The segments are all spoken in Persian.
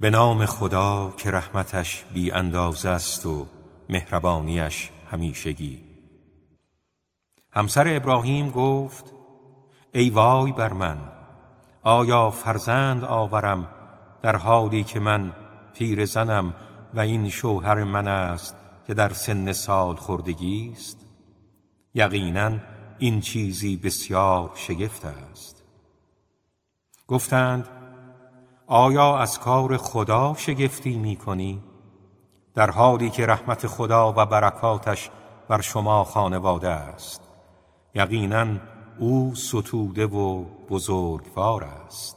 به نام خدا که رحمتش بی اندازه است و مهربانیش همیشگی. همسر ابراهیم گفت: ای وای بر من، آیا فرزند آورم در حالی که من پیرزنم و این شوهر من است که در سن سال خردگی است؟ یقینا این چیزی بسیار شگفت است. گفتند: آیا از کار خدا شگفتی می کنی؟ در حالی که رحمت خدا و برکاتش بر شما خانواده است. یقینا او ستوده و بزرگوار است.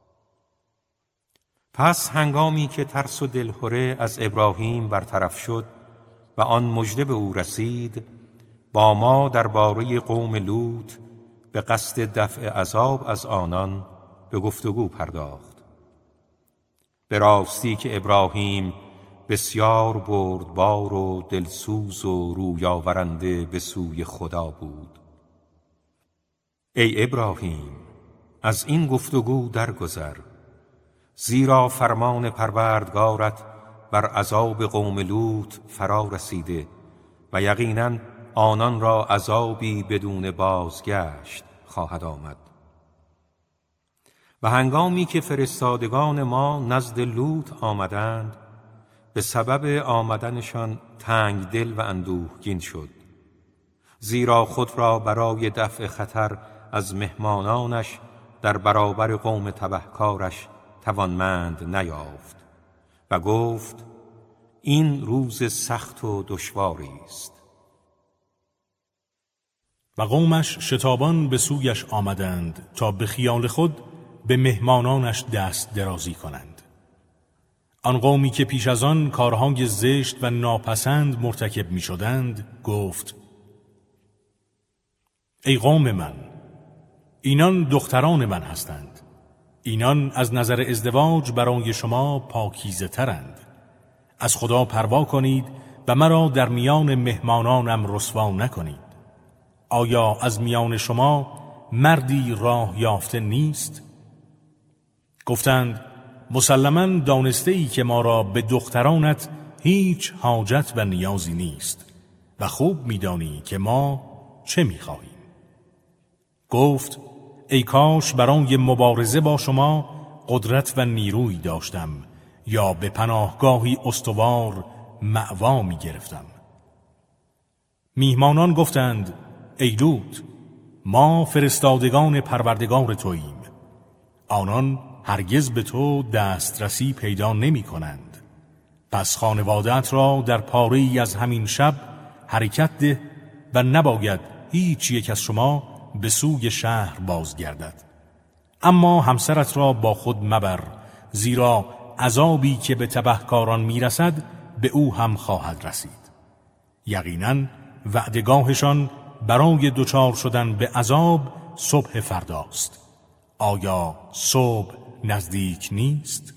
پس هنگامی که ترس و دلهره از ابراهیم برطرف شد و آن مژده به او رسید، با ما درباره قوم لوط به قصد دفع عذاب از آنان به گفتگو پرداخت. به راستی که ابراهیم بسیار بردبار و دلسوز و رویاورنده به سوی خدا بود. ای ابراهیم، از این گفتگو درگذر، زیرا فرمان پروردگارت بر عذاب قوم لوط فرا رسیده و یقینا آنان را عذابی بدون بازگشت خواهد آمد. و هنگامی که فرستادگان ما نزد لوط آمدند، به سبب آمدنشان تنگ دل و اندوهگین شد، زیرا خود را برای دفع خطر از مهمانانش در برابر قوم تبهکارش توانمند نیافت و گفت: این روز سخت و دشواری است. و قومش شتابان به سویش آمدند تا به خیال خود به مهمانانش دست درازی کنند. آن قومی که پیش از آن کارهای زشت و ناپسند مرتکب می شدند گفت: ای قوم من، اینان دختران من هستند. اینان از نظر ازدواج برای شما پاکیزه ترند. از خدا پروا کنید و مرا در میان مهمانانم رسوا نکنید. آیا از میان شما مردی راه یافته نیست؟ گفتند: مسلماً دانسته ای که ما را به دخترانت هیچ حاجت و نیازی نیست و خوب می‌دانی که ما چه می‌خواهیم. گفت: ای کاش برای مبارزه با شما قدرت و نیروی داشتم یا به پناهگاهی استوار مأوا می گرفتم. میهمانان گفتند: ای لوط، ما فرستادگان پروردگار توییم. آنان هرگز به تو دسترسی پیدا نمی کنند. پس خانواده‌ات را در پاره‌ای از همین شب حرکت ده و نباید هیچ یک از شما به سوی شهر بازگردد. اما همسرت را با خود مبر، زیرا عذابی که به تبهکاران میرسد به او هم خواهد رسید. یقینا وعدگاهشان برای دچار شدن به عذاب صبح فرداست. آیا صبح نزدیک نیست؟